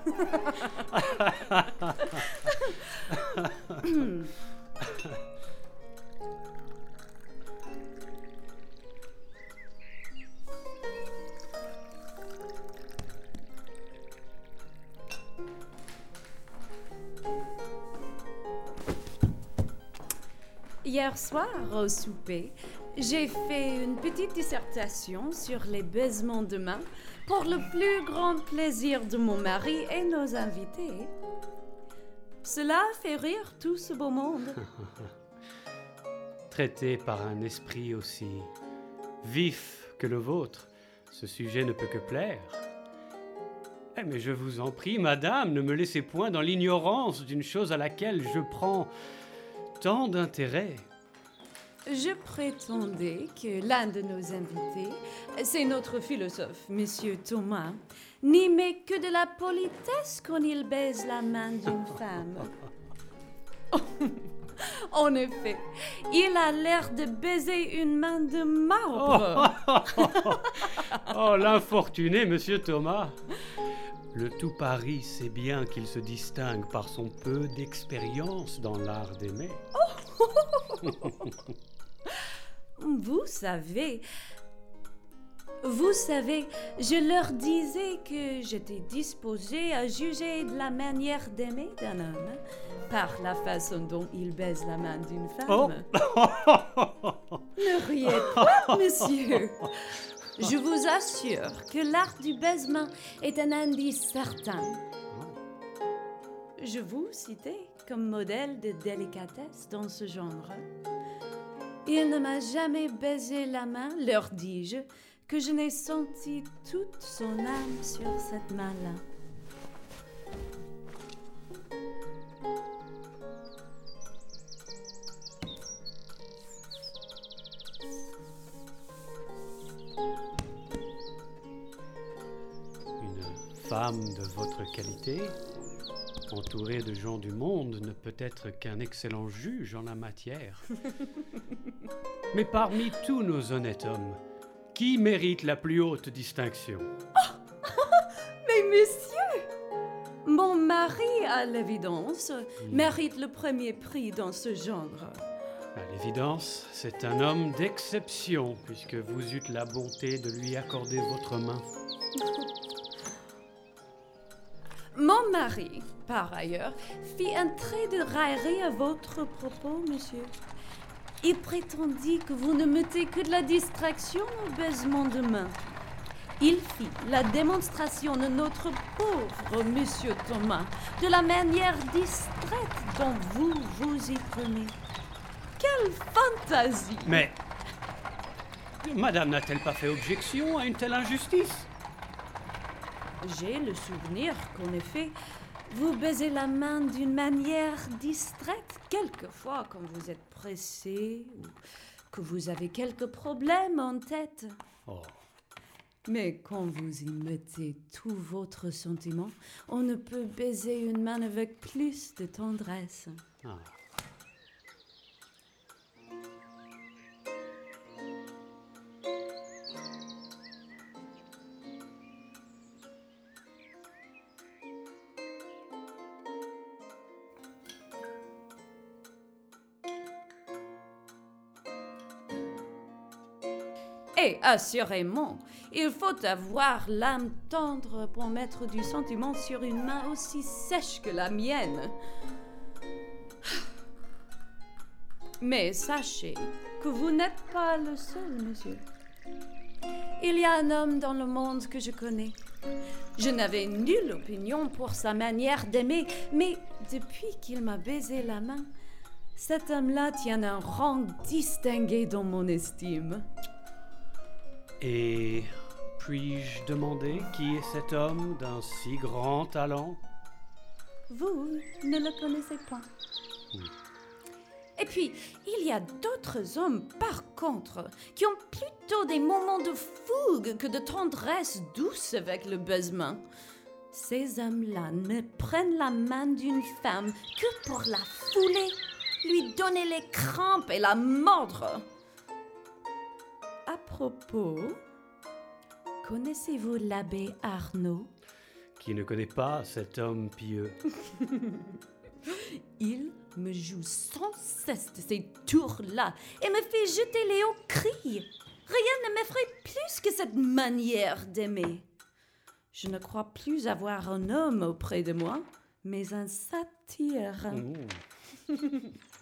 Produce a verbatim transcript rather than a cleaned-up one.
Hier soir, au souper, j'ai fait une petite dissertation sur les baisements de main pour le plus grand plaisir de mon mari et nos invités. Cela fait rire tout ce beau monde. Traité par un esprit aussi vif que le vôtre, ce sujet ne peut que plaire. Eh, mais je vous en prie, madame, ne me laissez point dans l'ignorance d'une chose à laquelle je prends tant d'intérêt. Je prétendais que l'un de nos invités, c'est notre philosophe, Monsieur Thomas, n'aimait que de la politesse quand il baise la main d'une femme. En effet, il a l'air de baiser une main de marbre. Oh, oh l'infortuné Monsieur Thomas. Le tout Paris sait bien qu'il se distingue par son peu d'expérience dans l'art d'aimer. Vous savez, vous savez, je leur disais que j'étais disposée à juger de la manière d'aimer d'un homme par la façon dont il baise la main d'une femme. Oh. Ne riez pas, monsieur. Je vous assure que l'art du baisement est un indice certain. Je vous citais comme modèle de délicatesse dans ce genre. Il ne m'a jamais baisé la main, leur dis-je, que je n'ai senti toute son âme sur cette main-là. Une femme de votre qualité, entourée de gens du monde, ne peut être qu'un excellent juge en la matière. Mais parmi tous nos honnêtes hommes, qui mérite la plus haute distinction? Oh Mais monsieur, mon mari, à l'évidence, mmh. mérite le premier prix dans ce genre. À l'évidence, c'est un homme d'exception, puisque vous eûtes la bonté de lui accorder votre main. Mon mari, par ailleurs, fit un trait de raillerie à votre propos, monsieur. Il prétendit que vous ne mettez que de la distraction au baisement de main. Il fit la démonstration de notre pauvre monsieur Thomas, de la manière distraite dont vous vous y prenez. Quelle fantaisie! Mais, madame n'a-t-elle pas fait objection à une telle injustice? J'ai le souvenir qu'en effet, vous baisez la main d'une manière distraite, quelquefois quand vous êtes pressé ou que vous avez quelques problèmes en tête. Oh. Mais quand vous y mettez tout votre sentiment, on ne peut baiser une main avec plus de tendresse. Ah. Et assurément, il faut avoir l'âme tendre pour mettre du sentiment sur une main aussi sèche que la mienne. Mais sachez que vous n'êtes pas le seul, monsieur. Il y a un homme dans le monde que je connais. Je n'avais nulle opinion pour sa manière d'aimer, mais depuis qu'il m'a baisé la main, cet homme-là tient un rang distingué dans mon estime. Et puis-je demander qui est cet homme d'un si grand talent? Vous ne le connaissez pas. Oui. Et puis, il y a d'autres hommes, par contre, qui ont plutôt des moments de fougue que de tendresse douce avec le baisement. Ces hommes-là ne prennent la main d'une femme que pour la fouler, lui donner les crampes et la mordre. À propos, connaissez-vous l'abbé Arnaud? qui ne connaît pas cet homme pieux. Il me joue sans cesse de ces tours-là et me fait jeter les hauts cris. Rien ne m'effraie plus que cette manière d'aimer. Je ne crois plus avoir un homme auprès de moi, mais un satyre. Mmh.